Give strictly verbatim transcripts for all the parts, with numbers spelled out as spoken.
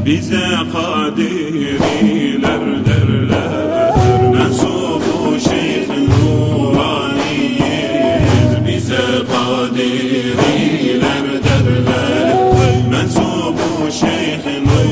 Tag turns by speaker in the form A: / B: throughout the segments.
A: bize kadiriler derler. Mensubu Şeyh Nuraniyiz, bize kadiriler derler. Mensubu Şeyh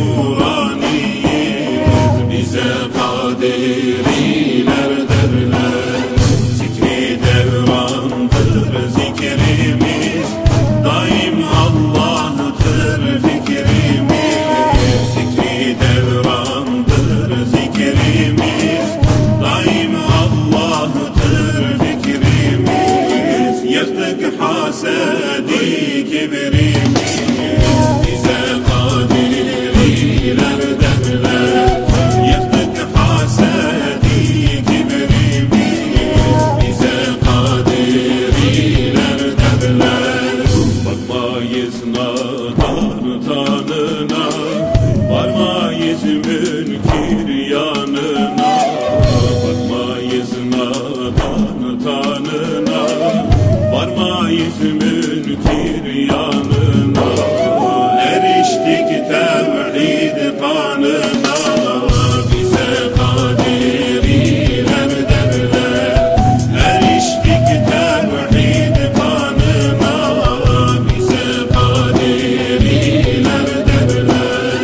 A: Nuraniyiz, bize kadiriler derler. Zikri devrandır zikrimiz, daim Allah'tır fikrimiz. Zikri devrandır zikrimiz, daim Allah'tır fikrimiz. Yıktık hasedi kibrimiz, bize kadiriler derler. Yıktık hasedi kibrimiz, bize kadiriler derler. Bakmayız nadan tanına, varmayız münkir yanına. Bakmayız nadan tanına, varmayız münkir yanına. Eriştik tevhid kanına, bize kadiriler derler. Eriştik tevhid kanına, bize kadiriler derler.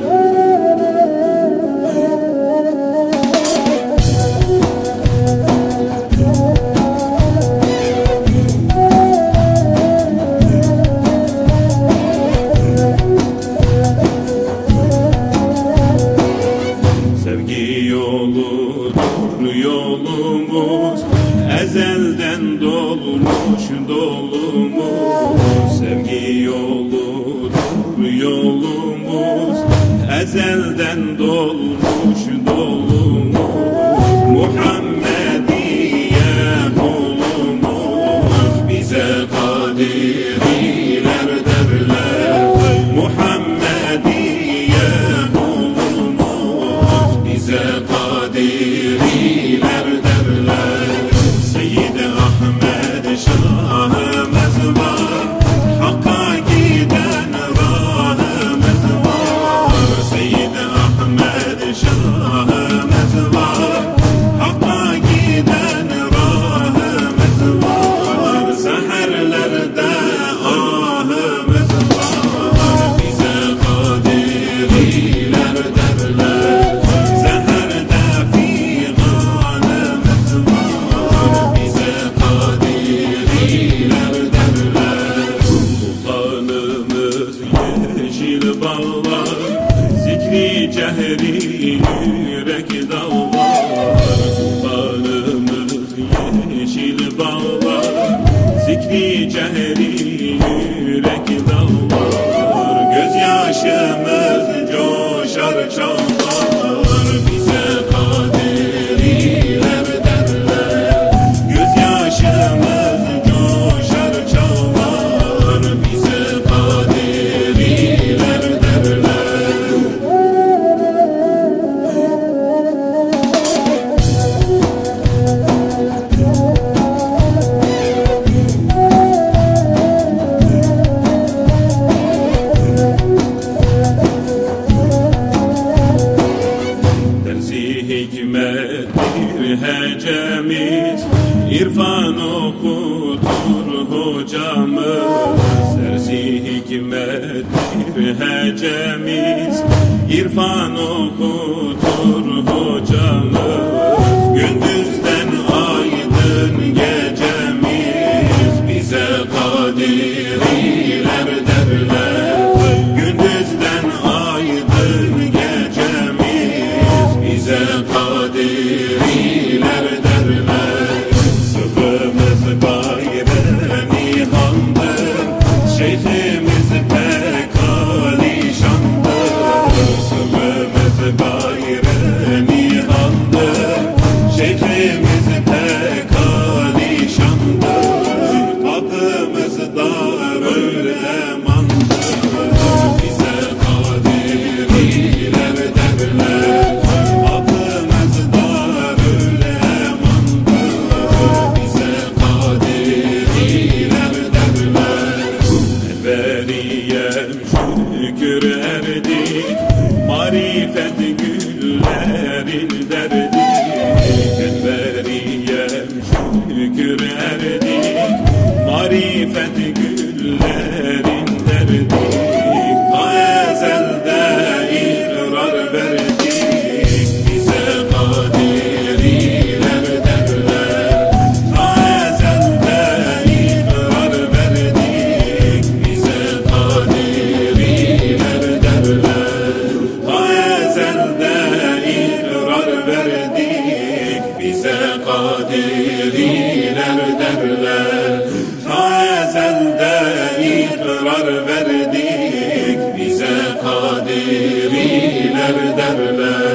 A: Sevgi yoludur yolumuz, ezelden dolmuş dolumuz. Sevgi yoludur yolumuz, ezelden dolmuş dolumuz. Muhammediye kulumuz, bize kadiriler derler. Muhammediye kulumuz, bize kadiriler derler. Seyyid Ahmed Şahımız var, Hakk'a giden rahımız var. Seyyid Ahmed Şahımız var, Hakk'a giden rahımız var. Seherlerde ahımız var, bize kadiriler derler. Seherde figanımız var, bize kadiriler derler. Sultanımız yeşil bağlar, zikri cehri yürek dağlar. Sultanımız yeşil bağlar, zikri cehri yürek dağlar. Gözyaşımız coşar çağlar, bize kadiriler derler. Gözyaşımız coşar çağlar, bize kadiriler derler. Dersi hikmettir hecemiz, İrfan okutur hocamız. Dersi hikmettir hecemiz, İrfan okutur hocamız. Gündüzden aydın gecemiz, bize kadiriler derler. Gündüzden aydın gecemiz, bize kadiriler derler. Sıvımız gayrı nihandır, şeyhimiz pek alişandır. Sıvımız gayrı nihandır, şeyhimiz pek alişandır. Kapımız darül emandır, bize kadiriler derler. Kapımız darül emandır, bize kadiriler derler. Beriyem şükür erdik, marifet güllerin derdi, Enveriyem şükür erdik, marifet güllerin derdi, ta ezelde ikrar verdik, bize kadiriler derler, ta ezelde ikrar verdik, bize kadiriler derler, ta ezelde ikrar verdik, bize kadiriler derler, ta ezelde ikrar verdik, bize kadiriler derler.